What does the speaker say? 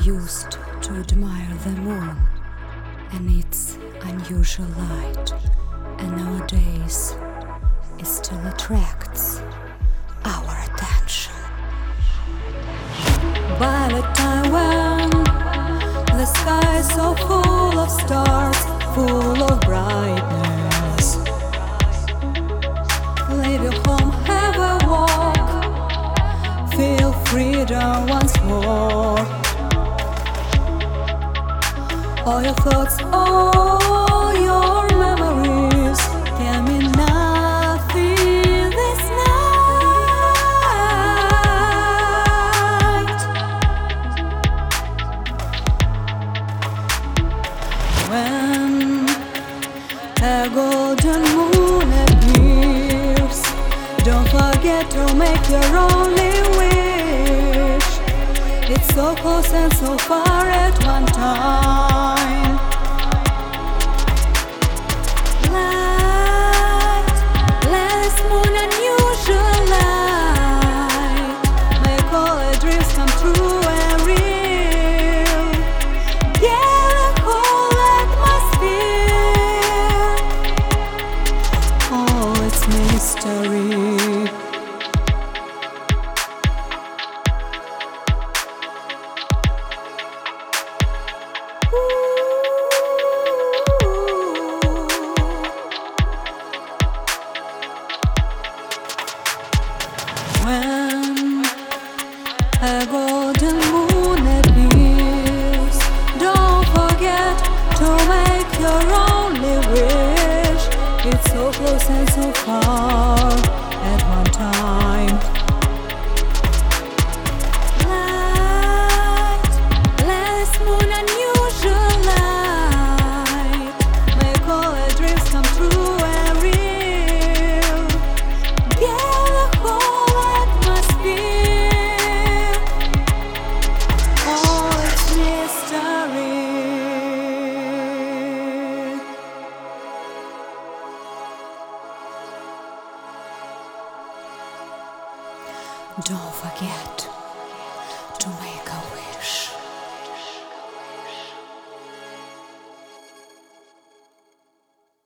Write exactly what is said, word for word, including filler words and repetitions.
used to admire the moon and its unusual light, and nowadays it still attracts our attention. By the time when the sky is so full of stars, full of brightness, leave your home, have a walk, feel freedom once more. All your thoughts, all your memories can mean nothing this night. When a golden moon appears, don't forget to make your only wish. It's so close and so far at one time. Light, let this moon unusual light make all our dreams come true and real. Get a whole atmosphere, all its mystery. When a golden moon appears, don't forget to make your only wish. It's so close and so far at one time. Light, let this moon unusual light make all our dreams come true and real. Get a whole atmosphere, all its mystery. Don't forget to make a wish.